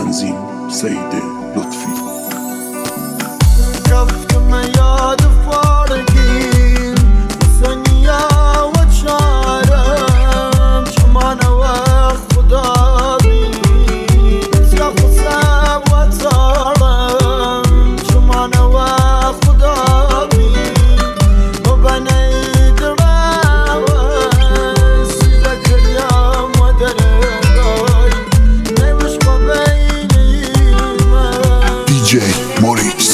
تنظیم سید لطفی. رفتم یاد فارقین ثانیه و چارم چمان و خدا بی سیاه و سب و تارم چمان و خدا بی و بنی درم سیزه کریم و درگای نیوش با بینیم DJ موریس.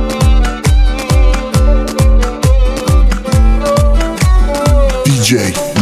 DJ